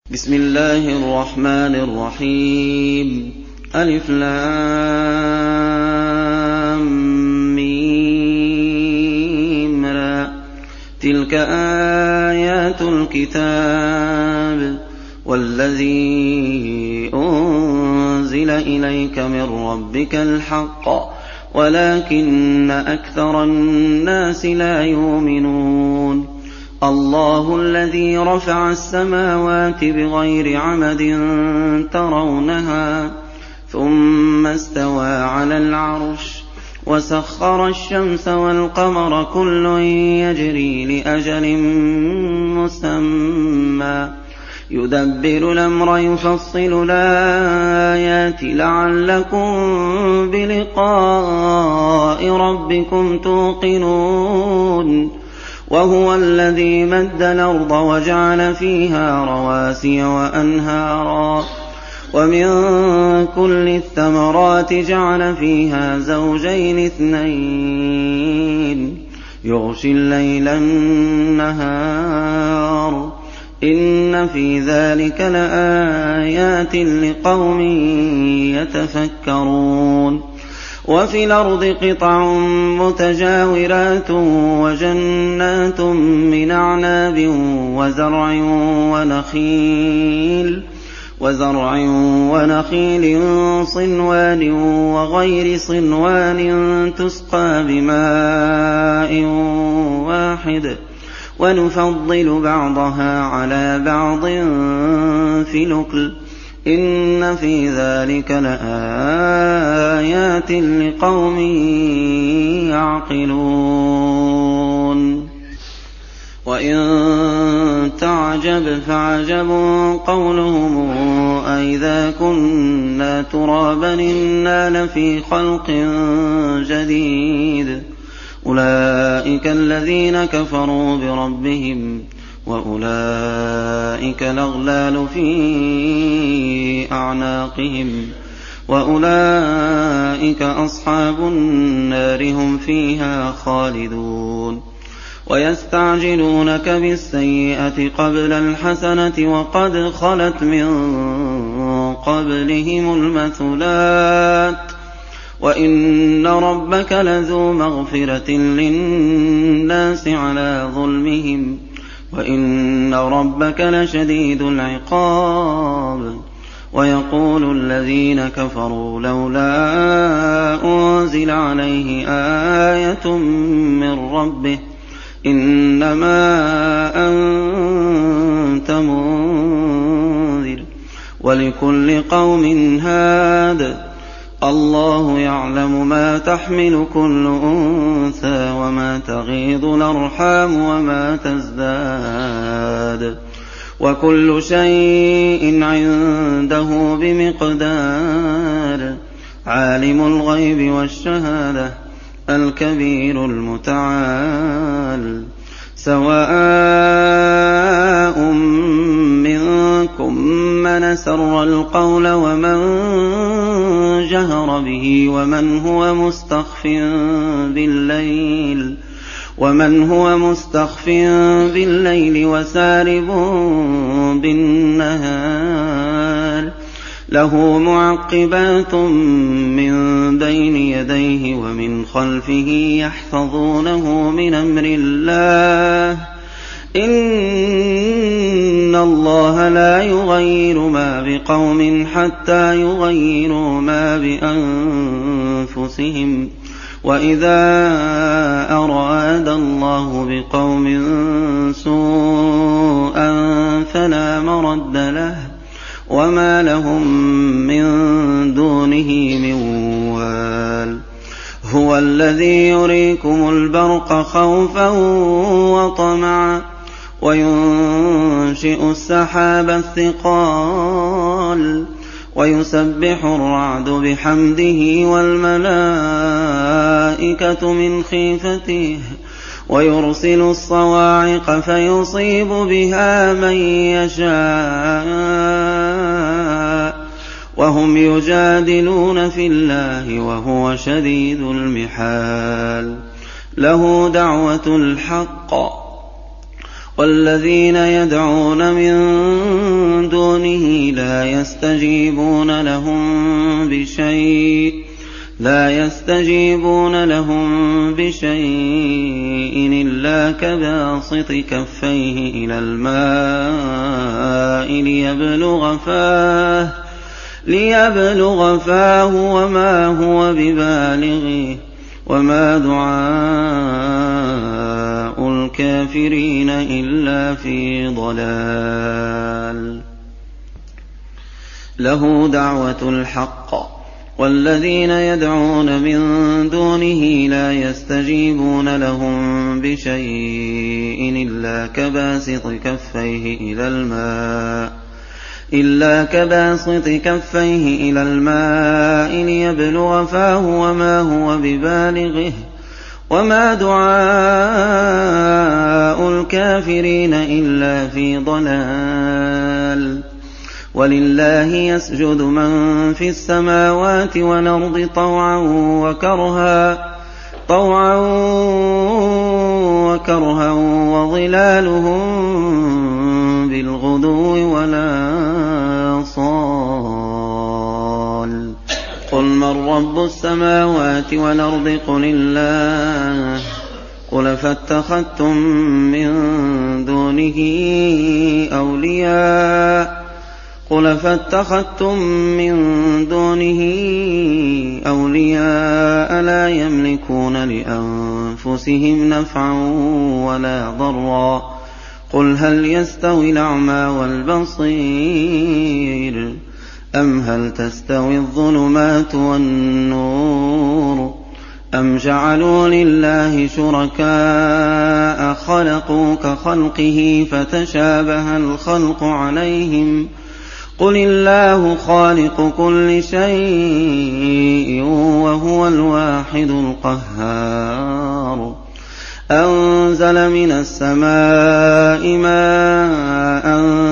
بسم الله الرحمن الرحيم. ألف لام ميم را. تلك آيات الكتاب والذي أنزل إليك من ربك الحق ولكن أكثر الناس لا يؤمنون. الله الذي رفع السماوات بغير عمد ترونها ثم استوى على العرش وسخر الشمس والقمر كل يجري لأجل مسمى يدبر الأمر يفصل الآيات لعلكم بلقاء ربكم توقنون. وهو الذي مد الأرض وجعل فيها رواسي وأنهارا ومن كل الثمرات جعل فيها زوجين اثنين يغشي الليل النهار إن في ذلك لآيات لقوم يتفكرون. وفي الأرض قطع متجاورات وجنات من أعناب وزرع ونخيل صنوان وغير صنوان تسقى بماء واحد ونفضل بعضها على بعض في الأكل إن في ذلك لآيات لقوم يعقلون. وإن تعجب فعجب قولهم أئذا كنا ترابا إنا لفي خلق جديد أولئك الذين كفروا بربهم وأولئك الأغلال في أعناقهم وأولئك أصحاب النار هم فيها خالدون. ويستعجلونك بالسيئة قبل الحسنة وقد خلت من قبلهم المثلات وإن ربك لذو مغفرة للناس على ظلمهم وإن ربك لشديد العقاب. ويقول الذين كفروا لولا أنزل عليه آية من ربه إنما أنت منذر ولكل قوم هاد الله يعلم ما تحمل كل أنثى وما تغيض الأرحام وما تزداد وكل شيء عنده بمقدار. عالم الغيب والشهادة الكبير المتعال. سواء منكم من سر القول ومن جهر به ومن هو مستخف بالليل وسارب بالنهار له معقبات من بين يديه ومن خلفه يحفظونه من أمر الله إن الله لا يغير ما بقوم حتى يغيروا ما بأنفسهم وإذا أراد الله بقوم سوءا فلا مرد له وما لهم من دونه من وال. هو الذي يريكم البرق خوفا وطمعا وينشئ السحاب الثقال ويسبح الرعد بحمده والملائكة من خيفته ويرسل الصواعق فيصيب بها من يشاء وهم يجادلون في الله وهو شديد المحال. له دعوة الحق والذين يدعون من دونه لا يستجيبون لهم بشيء إلا كباسط كفيه إلى الماء ليبلغ فاه وما هو ببالغه وما دعاء الكافرين إلا في ضلال. له دعوة الحق والذين يدعون من دونه لا يستجيبون لهم بشيء إلا كباسط كفيه إلى الماء ليبلغ فاه وما هو ببالغه وما دعاء الكافرين إلا في ضلال. ولله يسجد من في السماوات والأرض طوعا وكرها وظلالهم بالغدو والآصال. قل من رب السماوات والأرض قل الله. قل فاتخذتم من دونه أولياء لا يملكون لأنفسهم نفعا ولا ضرا. قل هل يستوي الأعمى والبصير أم هل تستوي الظلمات والنور أم جعلوا لله شركاء خلقوا كخلقه فتشابه الخلق عليهم. قل الله خالق كل شيء وهو الواحد القهار. أنزل من السماء ماء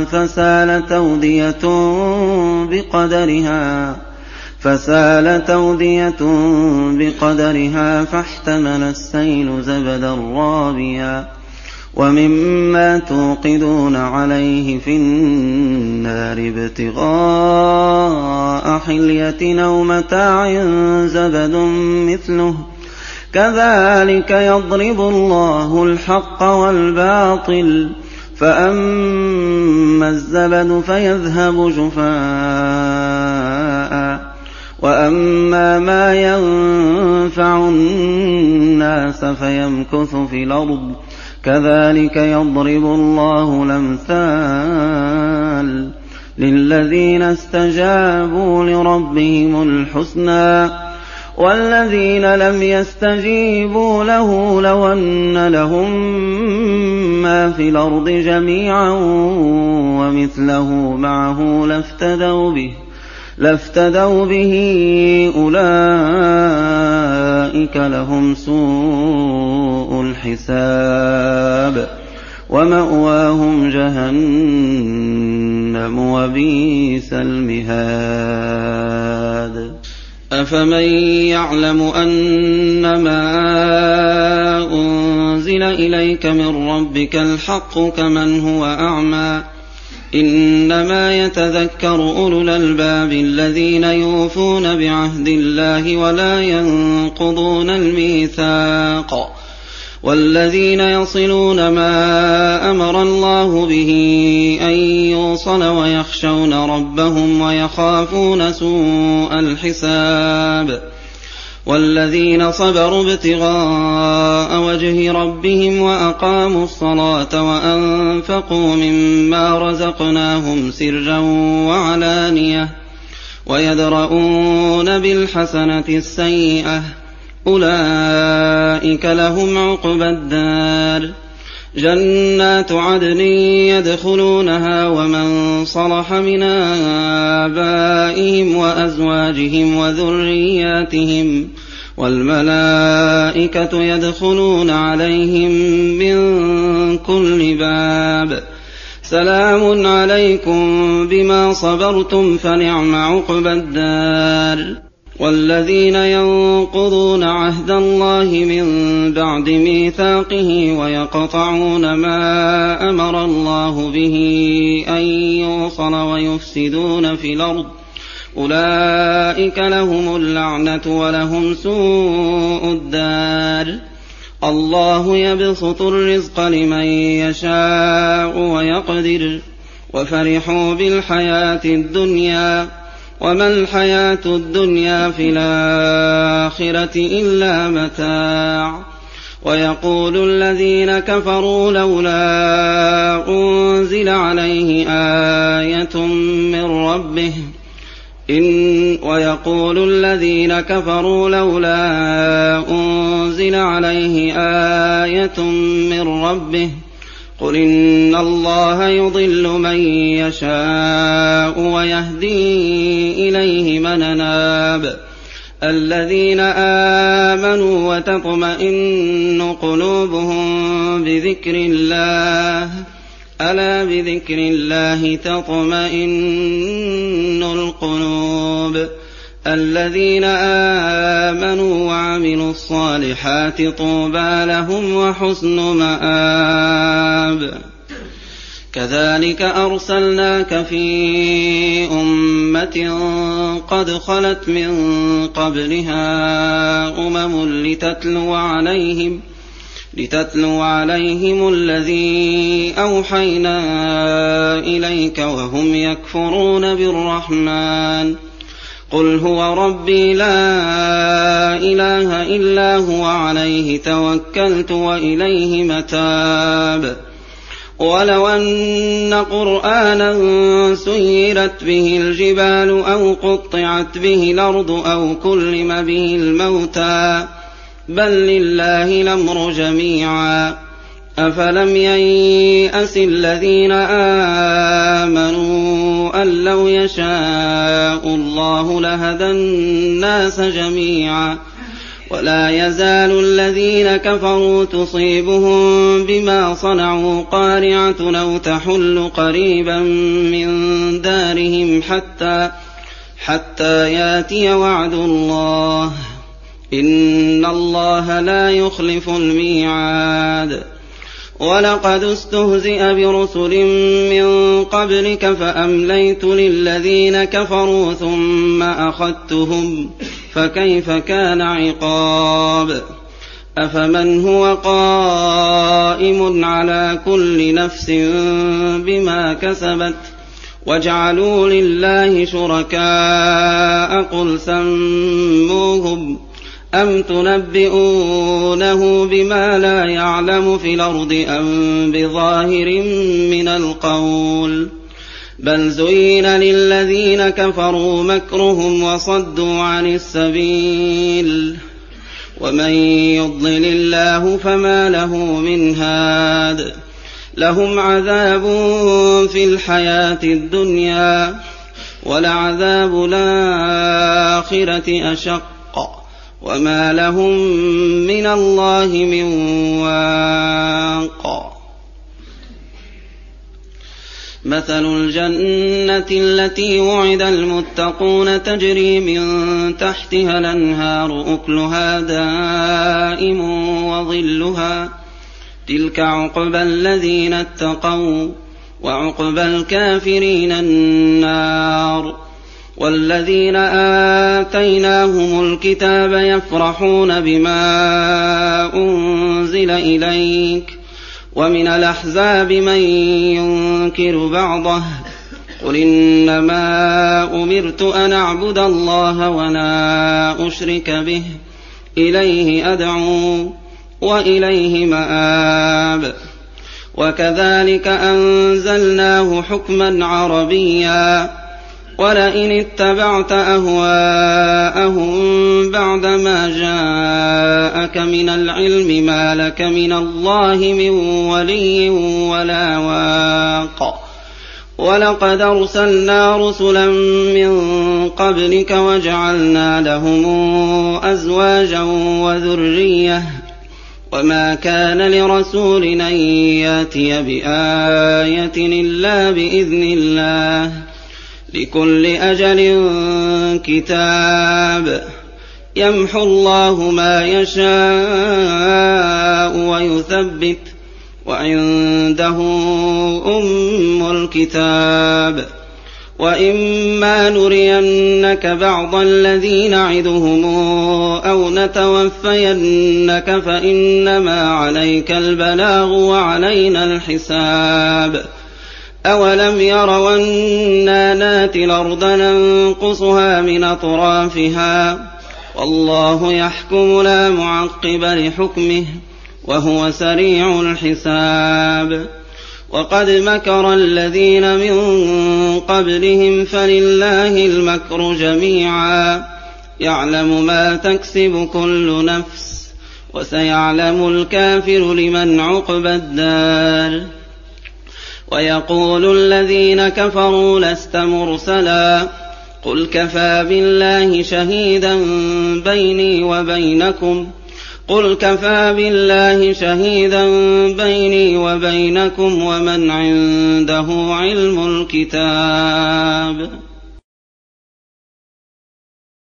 فسالت أودية بقدرها فاحتمل السيل زبدا رابيا ومما توقدون عليه في النار ابتغاء حلية أو متاع زبد مثله كذلك يضرب الله الحق والباطل فأما الزبد فيذهب جفاء وأما ما ينفع الناس فيمكث في الأرض كذلك يضرب الله الأمثال للذين استجابوا لربهم الحسنى والذين لم يستجيبوا له لو أن لهم ما في الأرض جميعا ومثله معه لافتدوا به أولئك لهم سوء الحساب ومأواهم جهنم وبئس المهاد. أفمن يعلم أنما أنزل إليك من ربك الحق كمن هو أعمى إنما يتذكر أولو الألباب الذين يوفون بعهد الله ولا ينقضون الميثاق والذين يصلون ما أمر الله به أن يوصل ويخشون ربهم ويخافون سوء الحساب والذين صبروا ابتغاء وجه ربهم وأقاموا الصلاة وأنفقوا مما رزقناهم سرا وعلانية ويدرؤون بالحسنة السيئة أولئك لهم عقبى الدار جنات عدن يدخلونها ومن صلح من آبائهم وأزواجهم وذرياتهم والملائكة يدخلون عليهم من كل باب سلام عليكم بما صبرتم فنعم عقبى الدار والذين ينقضون عهد الله من بعد ميثاقه ويقطعون ما أمر الله به أن يوصل ويفسدون في الأرض أولئك لهم اللعنة ولهم سوء الدار. الله يبسط الرزق لمن يشاء ويقدر وفرحوا بالحياة الدنيا وما الحياة الدنيا في الآخرة إلا متاع. ويقول الذين كفروا لولا أنزل عليه آية من ربه ويقول الذين كفروا لولا أنزل عليه آية من ربه قل إن الله يضل من يشاء ويهدي إليه من أناب. الذين آمنوا وتطمئن قلوبهم بذكر الله ألا بذكر الله تطمئن القلوب. الذين آمنوا وعملوا الصالحات طوبى لهم وحسن مآب. كذلك أرسلناك في أمة قد خلت من قبلها لتتلو عليهم الذي أوحينا إليك وهم يكفرون بالرحمن. قل هو ربي لا إله إلا هو عليه توكلت وإليه متاب. ولو أن قرآنا سيرت به الجبال أو قطعت به الأرض أو كلم به الموتى بل لله الأمر جميعا. أفلم ييأس الذين آمنوا أن لو يشاء الله لهدى الناس جميعا. ولا يزال الذين كفروا تصيبهم بما صنعوا قارعة أو تحل قريبا من دارهم حتى ياتي وعد الله إن الله لا يخلف الميعاد. ولقد استهزئ برسل من قبلك فأمليت للذين كفروا ثم أخذتهم فكيف كان عقاب. أفمن هو قائم على كل نفس بما كسبت وجعلوا لله شركاء قل سموهم أم تنبئونه بما لا يعلم في الأرض أم بظاهر من القول بل زين للذين كفروا مكرهم وصدوا عن السبيل ومن يضلل الله فما له من هاد. لهم عذاب في الحياة الدنيا ولعذاب الآخرة أشق وما لهم من الله من واق. مثل الجنة التي وعد المتقون تجري من تحتها الأنهار أكلها دائم وظلها تلك عقبى الذين اتقوا وعقبى الكافرين النار. والذين آتيناهم الكتاب يفرحون بما أنزل إليك ومن الأحزاب من ينكر بعضه قل إنما أمرت أن أعبد الله ولا أشرك به إليه أدعو وإليه مآب. وكذلك أنزلناه حكما عربيا ولئن اتبعت أهواءهم بعدما جاءك من العلم ما لك من الله من ولي ولا واق. ولقد أرسلنا رسلا من قبلك وجعلنا لهم أزواجا وذرية وما كان لرسول أن ياتي بآية إلا بإذن الله لكل أجل كتاب يمحو الله ما يشاء ويثبت وعنده أم الكتاب وإما نرينك بعض الذي نعدهم أو نتوفينك فإنما عليك البلاغ وعلينا الحساب أولم يروا أنا ناتي الأرض ننقصها من أطرافها والله يحكم لا معقب لحكمه وهو سريع الحساب وقد مكر الذين من قبلهم فلله المكر جميعا يعلم ما تكسب كل نفس وسيعلم الكافر لمن عقبى الدار ويقول الذين كفروا لست مرسلا قل كفى بالله شهيدا بيني وبينكم ومن عنده علم الكتاب